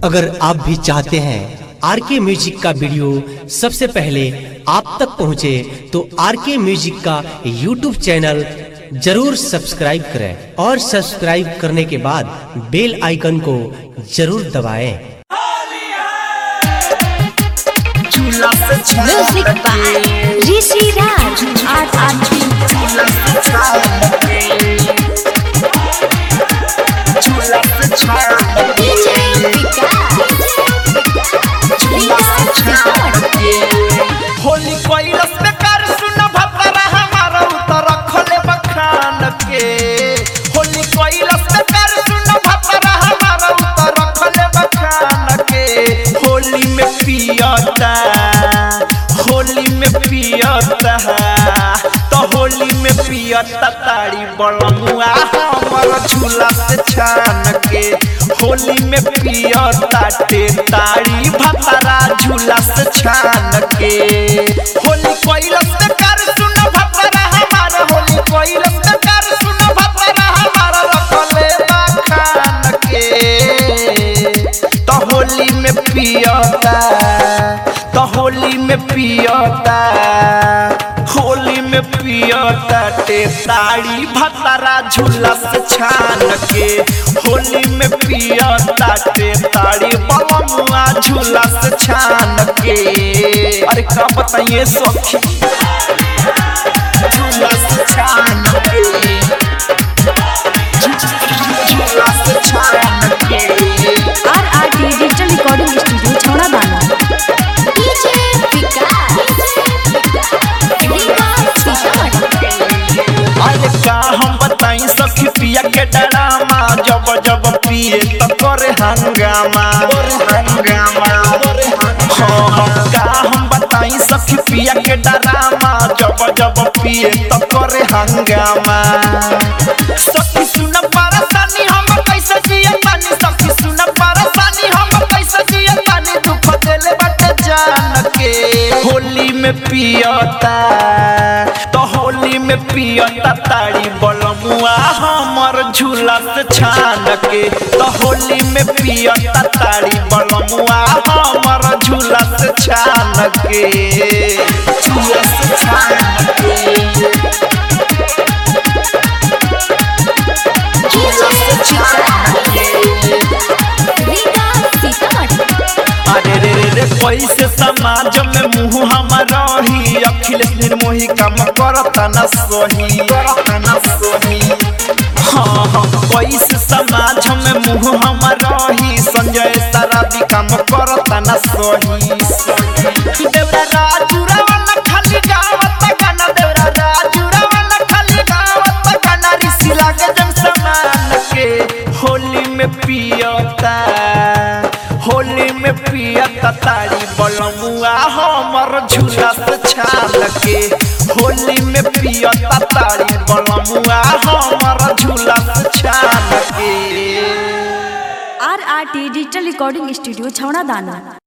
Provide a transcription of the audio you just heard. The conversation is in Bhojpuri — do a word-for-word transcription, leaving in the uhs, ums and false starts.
अगर आप भी चाहते हैं आर के म्यूजिक का वीडियो सबसे पहले आप तक पहुंचे तो आर के म्यूजिक का यूट्यूब चैनल जरूर सब्सक्राइब करें और सब्सक्राइब करने के बाद बेल आइकन को जरूर दबाएं। Music by Rishi Raj, R R T. D J Vikas, Holi कोइलस में कर सुन भतरा हमारा उतर रखले बखान के। होली कोइलस में कर सुन भतरा हमारा उतर रखले बखान के। होली में पियता होली में पियता तो होली में पियता ताड़ी बलमुआ हमर झूला से छान के। होली में पियता टे ताड़ी भतरा झूला से छान के। होली कोइलस में कर सुन भतरा हमारा होली कोइलस में कर सुन भतरा हमारा रखले बखान के। तो होली में पियता तो होली में पियता होली में पियता टे ताड़ी भतरा झूला से छान के। होली में पियता टे ताड़ी बलमुआ झूला से छान के। अरे का बताइए सखी झूला से छान के झूला से छान के। R R T Digital Recording Studio, Chhona Dana. D J Vikas, अरे का हम बताई सखी पिया के डरामा जब जब पिए तो करे हंगामा हंगामा। हाँ हाँ का हम बताई सखी पिया के डरामा जब जब पिए तो करे हंगामा। सखी सुन परेशानी हम कैसे जिए तानी सखी सुन परेशानी हम कैसे जिए तानी दुख देले बटे जान के। होली में पियता तो होली में पियता ताड़ी बलमुआ हमर झूला से छान के। तो होली में पियता ताड़ी बलमुआ हमर झूला से छान के झूला से छान के झूला से छान के। अरे रे रे रे पैसे समाज में मुँह हमारा ही अखिलेश निर्मोही काम करता न सोही करता न सोही। हाँ हाँ पैसे समाज में मुँह हमारा ही संजय सराबी काम करता न सोही। देवरा राजूरा वाला खाली गावत गाना देवरा राजूरा वाला खाली गावत गाना ऋषि लागे जन समान के। होली में पियता होली में पियता ताड़ी बलमुआ हमर झूला से छान के। होली में पियता ताड़ी बलमुआ हमर झूला से छान के। R R T Digital Recording Studio, Chhona Dana.